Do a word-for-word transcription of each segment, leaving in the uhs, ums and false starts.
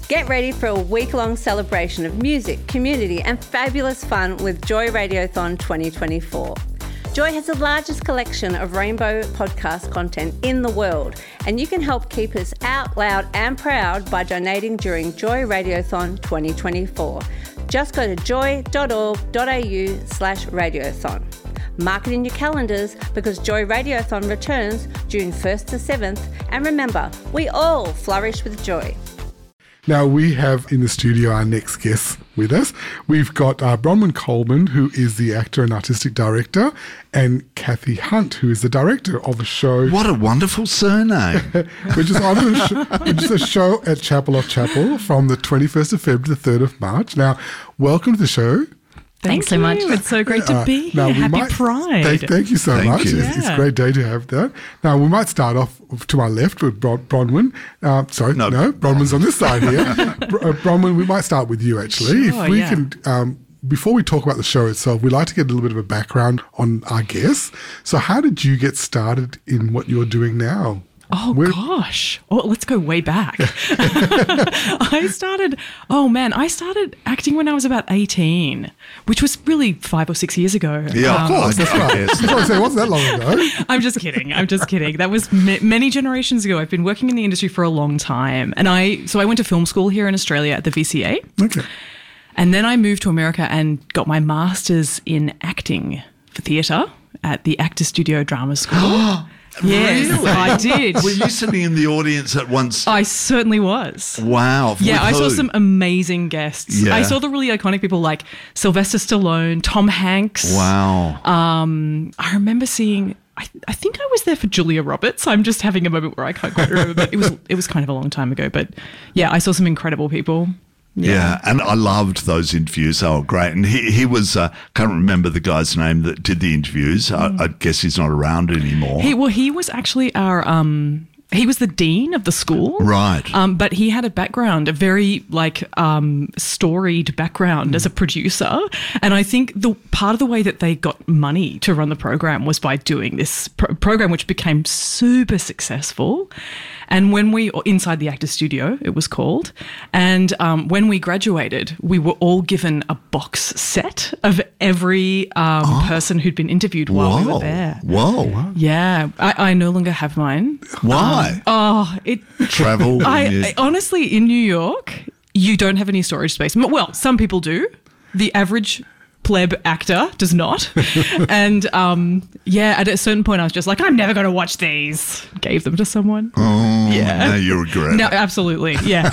Get ready for a week-long celebration of music, community and fabulous fun with Joy Radiothon twenty twenty-four. Joy has the largest collection of rainbow podcast content in the world, and you can help keep us out loud and proud by donating during Joy Radiothon twenty twenty-four. Just go to joy.org.au slash radiothon. Mark it in your calendars because Joy Radiothon returns June first to seventh, and remember, we all flourish with joy. Now, we have in the studio our next guest with us. We've got uh, Bronwyn Coleman, who is the actor and artistic director, and Kathy Hunt, who is the director of a show. What a wonderful surname. which, is on a sh- which is a show at Chapel of Chapel from the twenty-first of February to the third of March. Now, welcome to the show. Thanks so much. It's so great to be here. Uh, Happy might, Pride. Thank, thank you so thank much. You. It's, Yeah. it's a great day to have that. Now, we might start off to my left with Bron- Bronwyn. Uh, sorry, no, No. Bronwyn's on this side here. Br- uh, Bronwyn, we might start with you, actually. Sure, if we yeah. can, um, before we talk about the show itself, we'd like to get a little bit of a background on our guests. So how did you get started in what you're doing now? Oh, Where- gosh. Oh, let's go way back. I started, oh, man, I started acting when I was about eighteen, which was really five or six years ago. Yeah, Um, of course. That's I right. guess. I was going to say, it wasn't that long ago. I'm just kidding. I'm just kidding. That was ma- many generations ago. I've been working in the industry for a long time. And I, so I went to film school here in Australia at the V C A. Okay. And then I moved to America and got my master's in acting for theatre at the Actor Studio Drama School. Yes, Really? I did. Were you sitting in the audience at once? I certainly was. Wow. Yeah, with I saw who? some amazing guests. Yeah. I saw the really iconic people like Sylvester Stallone, Tom Hanks. Wow. Um, I remember seeing. I, I think I was there for Julia Roberts. I'm just having a moment where I can't quite remember, but it was it was kind of a long time ago. But yeah, I saw some incredible people. Yeah. and I loved those interviews. They were great. And he, he was, uh, can't remember the guy's name that did the interviews. I, I guess he's not around anymore. He well, he was actually our um, he was the dean of the school, Right. Um, but he had a background, a very like um, storied background as a producer, and I think the part of the way that they got money to run the program was by doing this pro- program, which became super successful. And when we, or Inside the Actors Studio, it was called, and um, when we graduated, we were all given a box set of every um, person who'd been interviewed while we Whoa. were there. Whoa. Yeah, I, I no longer have mine. Why? Oh, it. Travel. I, and you- I honestly, in New York, you don't have any storage space. M- Well, some people do. The average pleb actor does not. And um, yeah, at a certain point, I was just like, I'm never going to watch these. Gave them to someone. oh, yeah. Now you regret No, it. absolutely. Yeah.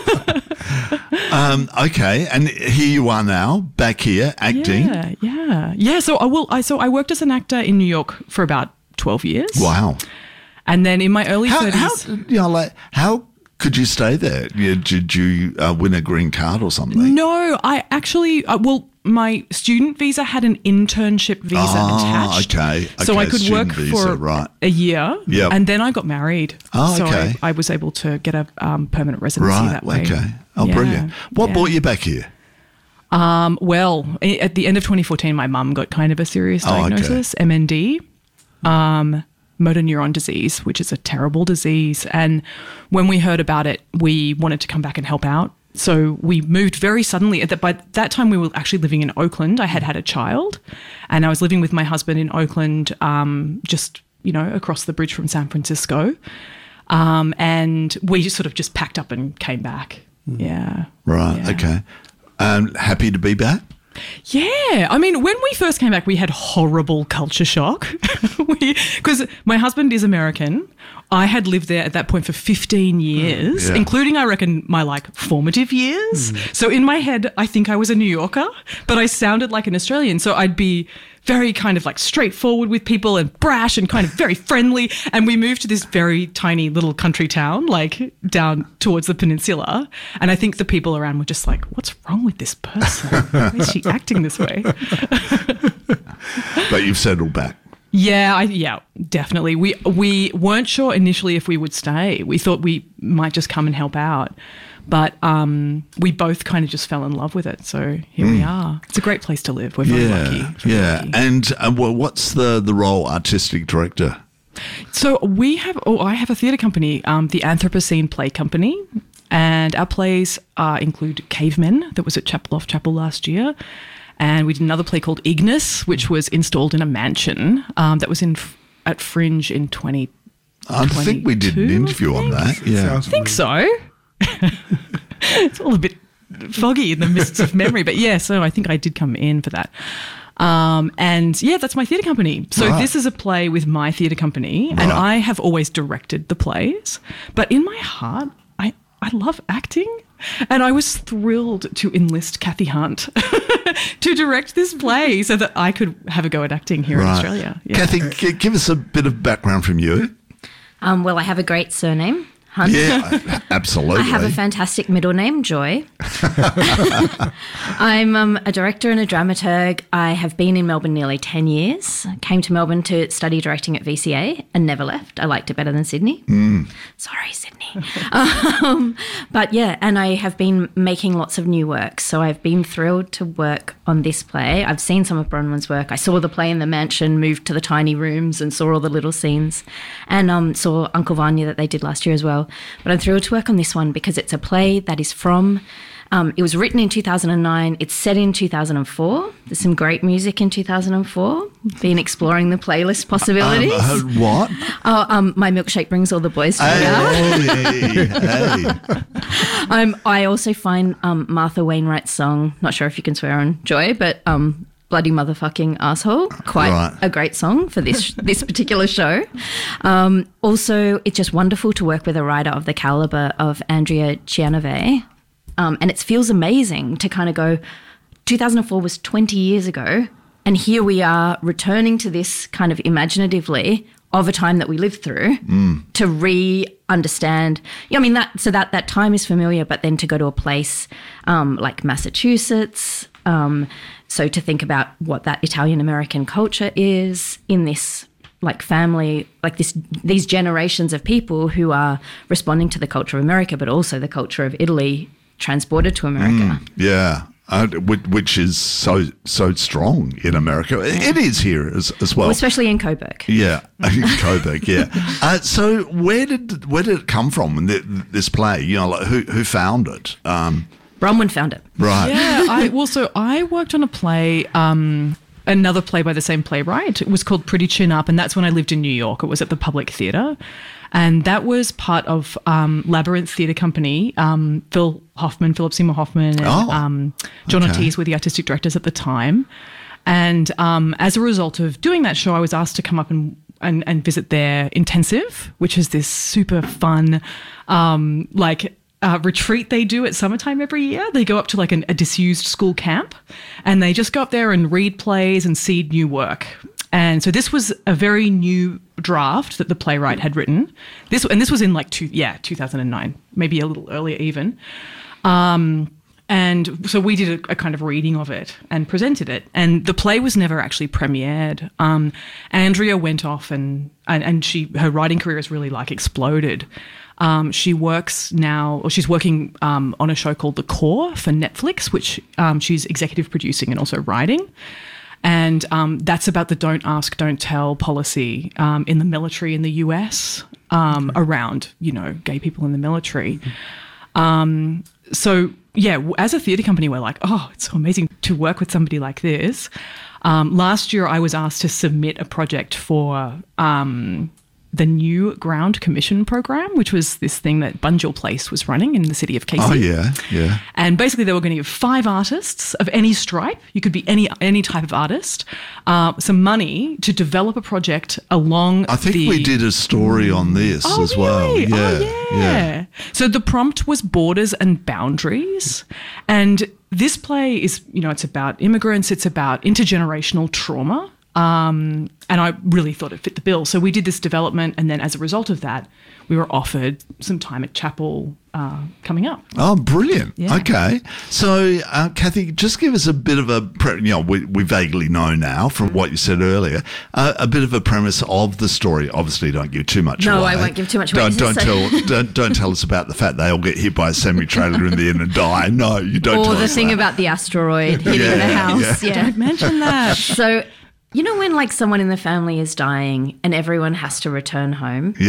Um, okay. And here you are now, back here, acting. Yeah, yeah, yeah. So I will. I so I worked as an actor in New York for about twelve years. Wow. And then in my early How, thirties, how, you know, like, how could you stay there? Yeah, did you uh, win a green card or something? no, I actually. Uh, well, my student visa had an internship visa Ah, attached. okay, So I okay, could student work visa, for right. a year. Yep. And then I got married. Oh, so okay. I, I was able to get a um, permanent residency Right. that way. Okay. Oh, Yeah, brilliant. What yeah. brought you back here? Um, well, i- at the end of twenty fourteen, my mum got kind of a serious Oh, okay. diagnosis, M N D, um, motor neuron disease, which is a terrible disease. And when we heard about it, we wanted to come back and help out. So we moved very suddenly. At that, by that time, we were actually living in Oakland. I had had a child, and I was living with my husband in Oakland, um, just you know across the bridge from San Francisco. Um, and we just sort of just packed up and came back. Yeah. Right. Yeah. Okay. Um, happy to be back? Yeah. I mean, when we first came back, we had horrible culture shock because my husband is American. I had lived there at that point for fifteen years, Yeah. including, I reckon, my like formative years. So in my head, I think I was a New Yorker, but I sounded like an Australian. So I'd be very kind of like straightforward with people and brash and kind of very friendly. And we moved to this very tiny little country town, like down towards the peninsula. And I think the people around were just like, what's wrong with this person? Why is she acting this way? But you've settled back. Yeah, I, yeah, definitely. We we weren't sure initially if we would stay. We thought we might just come and help out. But um, we both kind of just fell in love with it. So here we are. It's a great place to live. We're very Yeah. lucky. Very Yeah. lucky. And uh, well, what's the, the role, artistic director? So we have, oh, I have a theatre company, um, the Anthropocene Play Company. And our plays uh, include Cavemen, that was at Chapel Off Chapel last year. And we did another play called Ignis, which was installed in a mansion um, that was in at Fringe in twenty twenty-two. I think we did an interview on that. Yeah. I think so. It's all a bit foggy in the mists of memory. But yeah, so I think I did come in for that. Um, and yeah, that's my theatre company. So Right. this is a play with my theatre company, and Right. I have always directed the plays. But in my heart, I, I love acting. And I was thrilled to enlist Kathy Hunt to direct this play so that I could have a go at acting here in Australia. Yeah. Kathy, g- give us a bit of background from you. Um, well, I have a great surname, Hunt. Yeah, absolutely. I have a fantastic middle name, Joy. I'm um, a director and a dramaturg. I have been in Melbourne nearly ten years. I came to Melbourne to study directing at V C A and never left. I liked it better than Sydney. Mm. Sorry, Sydney. um, but yeah, and I have been making lots of new work. So I've been thrilled to work on this play. I've seen some of Bronwyn's work. I saw the play in the mansion, moved to the tiny rooms and saw all the little scenes, and um, saw Uncle Vanya that they did last year as well. But I'm thrilled to work on this one because it's a play that is from, um, it was written in two thousand nine, it's set in two thousand four. There's some great music in two thousand four, been exploring the playlist possibilities. Um, uh, what? Oh, um, My Milkshake Brings All the Boys Hey, Together. hey, hey. Um, I also find um, Martha Wainwright's song, not sure if you can swear on Joy, but um, Bloody Motherfucking Asshole, quite Right. a great song for this this particular show. Um, also, it's just wonderful to work with a writer of the caliber of Andrea Cianove. Um, and it feels amazing to kind of go, two thousand four was twenty years ago, and here we are returning to this kind of imaginatively of a time that we lived through to re-understand. Yeah, I mean, that so that, that time is familiar, but then to go to a place um, like Massachusetts, um, so to think about what that Italian-American culture is in this like family, like this these generations of people who are responding to the culture of America, but also the culture of Italy transported to America. Yeah. Uh, which, which is so so strong in America. It is here as, as well. Well, especially in Coburg. Yeah, in Coburg. Yeah. Uh, so where did where did it come from? th- This play, you know, like who who found it? Um, Bronwyn found it. right. Yeah, I well, so I worked on a play, um, another play by the same playwright. It was called Pretty Chin Up, and that's when I lived in New York. It was at the Public Theatre, and that was part of um, Labyrinth Theatre Company. Um, Phil Hoffman, Philip Seymour Hoffman, and Oh, um, John okay. Ortiz were the artistic directors at the time. And um, as a result of doing that show, I was asked to come up and and, and visit their intensive, which is this super fun, um, like. Uh, retreat they do at summertime every year. They go up to like an, a disused school camp, and they just go up there and read plays and seed new work. And so this was a very new draft that the playwright had written. This and this was in like two, yeah, two thousand nine, maybe a little earlier even. Um, and so we did a, a kind of reading of it and presented it. And the play was never actually premiered. Um, Andrea went off and, and and she her writing career has really like exploded. Um, she works now, or she's working um, on a show called The Core for Netflix, which um, she's executive producing and also writing. And um, that's about the don't ask, don't tell policy um, in the military in the U S um, around, you know, gay people in the military. Um, so, yeah, w- as a theatre company, we're like, oh, it's so amazing to work with somebody like this. Um, last year, I was asked to submit a project for um, the new Ground Commission program, which was this thing that Bunjil Place was running in the city of Casey. Oh yeah, yeah. And basically, they were going to give five artists of any stripe, you could be any any type of artist, uh, some money to develop a project along I think the... we did a story on this Oh, as well. really? Yeah, Oh, yeah. So the prompt was borders and boundaries. And this play is, you know, it's about immigrants, it's about intergenerational trauma. Um, and I really thought it fit the bill. So we did this development, and then as a result of that, we were offered some time at Chapel uh, coming up. Oh, brilliant. Yeah. Okay. So, uh, Kathy, just give us a bit of a, pre- you know, we, we vaguely know now from what you said earlier, uh, a bit of a premise of the story. Obviously, don't give too much No, away. I won't give too much away. Don't, don't, So- tell, don't, don't tell us about the fact they all get hit by a semi-trailer in the end and die. No, you don't Or tell the us thing that. about the asteroid hitting Yeah, the house. yeah. Yeah. Mention that. So, you know when like someone in the family is dying and everyone has to return home? Yeah.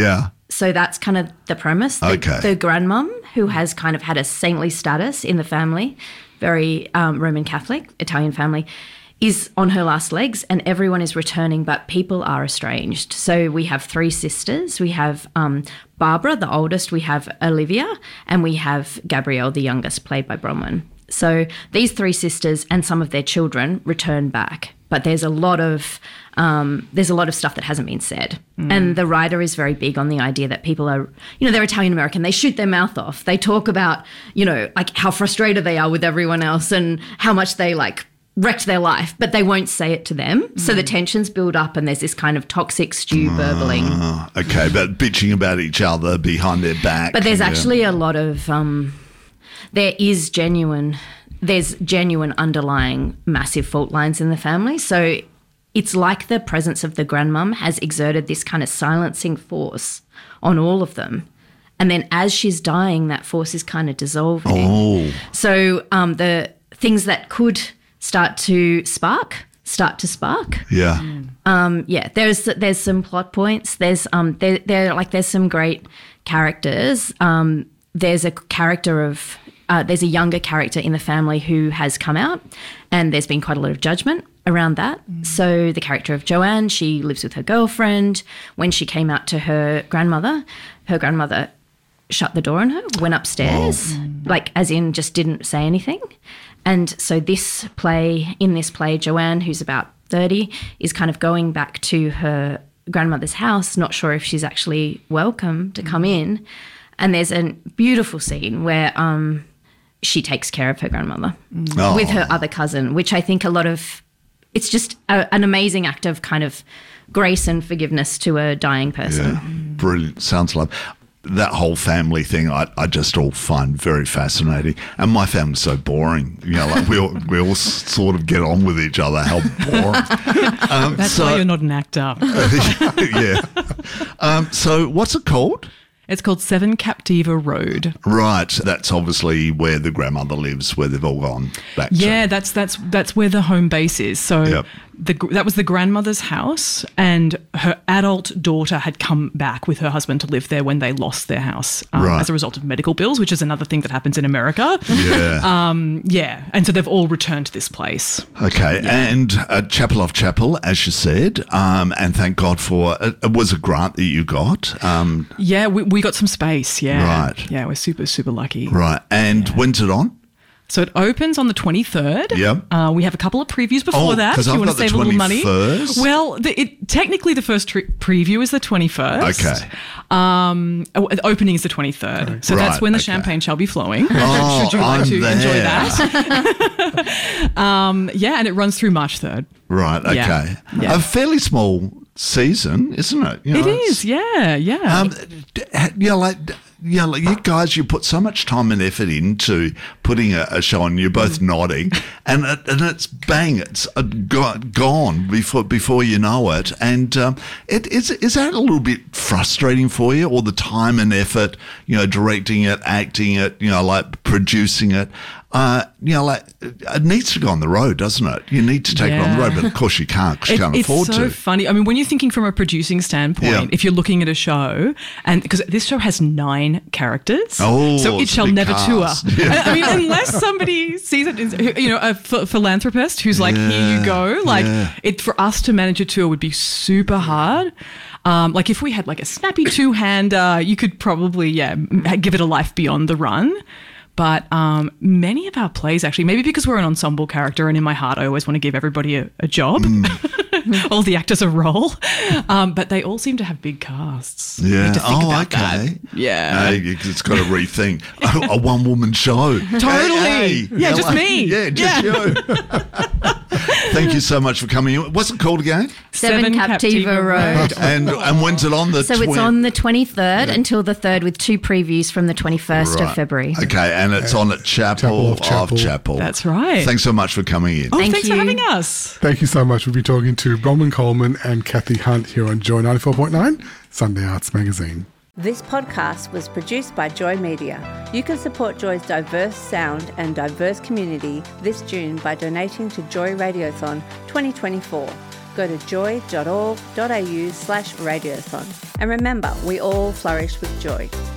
So that's kind of the premise. The, Okay. The grandmum, who has kind of had a saintly status in the family, very um, Roman Catholic, Italian family, is on her last legs, and everyone is returning, but people are estranged. So we have three sisters. We have um, Barbara, the oldest. We have Olivia, and we have Gabrielle, the youngest, played by Bronwyn. So these three sisters and some of their children return back, but there's a lot of um, there's a lot of stuff that hasn't been said. Mm. And the writer is very big on the idea that people are, you know, they're Italian American. They shoot their mouth off. They talk about, you know, like how frustrated they are with everyone else and how much they like wrecked their life, but they won't say it to them. Mm. So the tensions build up and there's this kind of toxic stew burbling. Uh, okay, but bitching about each other behind their back. But there's yeah. actually a lot of, um, there is genuine, there's genuine underlying massive fault lines in the family. So it's like the presence of the grandmum has exerted this kind of silencing force on all of them. And then as she's dying, that force is kind of dissolving. Oh. So um, the things that could start to spark, start to spark. Yeah. Um, yeah, there's there's some plot points. There's um there, there like there's some great characters. Um, there's a character of uh, there's a younger character in the family who has come out, and there's been quite a lot of judgment around that. Mm. So the character of Joanne, she lives with her girlfriend. When she came out to her grandmother, her grandmother shut the door on her, went upstairs, oh. like as in just didn't say anything. And so this play, in this play, Joanne, who's about thirty, is kind of going back to her grandmother's house, not sure if she's actually welcome to come in. And there's a beautiful scene where um, she takes care of her grandmother oh. with her other cousin, which I think a lot of, it's just a, an amazing act of kind of grace and forgiveness to a dying person. Yeah, brilliant. Sounds like that whole family thing I, I just all find very fascinating. And my family's so boring. You know, like we all, we all sort of get on with each other. How boring. Um, That's so, why you're not an actor. yeah. Um, so what's it called? It's called Seven Captiva Road. Right. That's obviously where the grandmother lives, where they've all gone back Yeah, to. that's that's that's where the home base is. So Yep. the, that was the grandmother's house, and her adult daughter had come back with her husband to live there when they lost their house um, Right. as a result of medical bills, which is another thing that happens in America. Yeah. Um, yeah, and so they've all returned to this place. Okay, and uh, Chapel of Chapel, as you said, um, and thank God for it, it was a grant that you got. Um, Yeah, we, we got some space. Yeah, Right. Yeah, we're super super lucky. right, and when's it on? So it opens on the twenty-third. Yep. Uh, we have a couple of previews before Oh, that. 'cause If you I've want to got the save a little money. twenty-first. Well, the, it, technically the first tre- preview is the twenty-first. Okay. Um, oh, the opening is the twenty-third. So Right, that's when the okay. champagne shall be flowing. Oh, Should you like I'm to there. enjoy that? um, yeah, and it runs through March third. Right, okay. Yeah, yeah. A fairly small season, isn't it? You know, It it's- is, yeah, yeah. Um, d- you know, like, you know, like you guys, you put so much time and effort into putting a, a show on. You're both nodding, and it, and it's bang, it's uh, go- gone before before you know it. And um, it is is that a little bit frustrating for you, all the time and effort, you know, directing it, acting it, you know, like producing it. Uh, you know, like it needs to go on the road, doesn't it? You need to take it on the Yeah. road, but of course you can't because you It- can't it's afford so to. funny. I mean, when you're thinking from a producing standpoint, Yeah. if you're looking at a show, and because this show has nine characters, Oh, so it it's a shall big never cast. tour. I, I mean, unless somebody sees it, you know, a ph- philanthropist who's like, "Here you go." Like, yeah. it for us to manage a tour would be super hard. Um, like if we had like a snappy two-hander, you could probably yeah m- give it a life beyond the run. But um, many of our plays, actually, maybe because we're an ensemble character, and in my heart, I always want to give everybody a, a job, Mm. all the actors a role. Um, but they all seem to have big casts. You Yeah. need to think Oh, about okay. that. Yeah. Uh, you- it's got to rethink a, a one-woman show. Totally. Yeah, just me. Yeah, just Yeah. you. Thank you so much for coming. What's it called again? Seven, Captiva, Road. And and when's it on? The So it's twen- on the twenty-third until the third with two previews from the twenty-first Right. of February. Okay, and it's on at Chapel, Chapel of Chapel. of Chapel. That's right. Thanks so much for coming in. Oh, Thank thanks you. for having us. Thank you so much. We'll be talking to Bronwyn Coleman and Kathy Hunt here on Joy ninety-four point nine, Sunday Arts Magazine. This podcast was produced by Joy Media. You can support Joy's diverse sound and diverse community this June by donating to Joy Radiothon twenty twenty-four. go to joy.org.au slash radiothon. And remember, we all flourish with joy.